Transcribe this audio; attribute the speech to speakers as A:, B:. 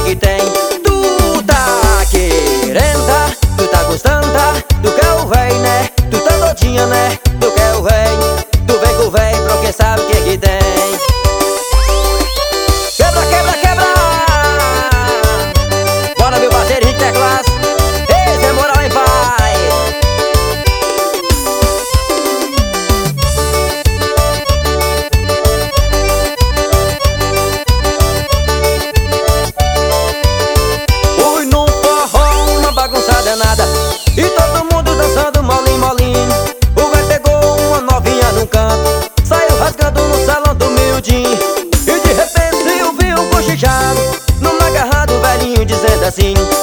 A: que tem? Tu tá querendo, tá? Tu tá gostando, tá? Tu quer o véi, né? Tu tá doidinha, né? Tu quer o véi? Tu vem com o véi porque sabe o que tem. Quebra, quebra, quebra! Bora, meu parceiro, Henrique Teclas. Esse é moral em paz. Fui num forró, uma bagunça danada, e todo mundo dançando molinho, molinho. O véi pegou uma novinha num canto, saiu rasgando no salão do miudinho. E de repente eu vi um cochichado numa garra do velhinho dizendo assim: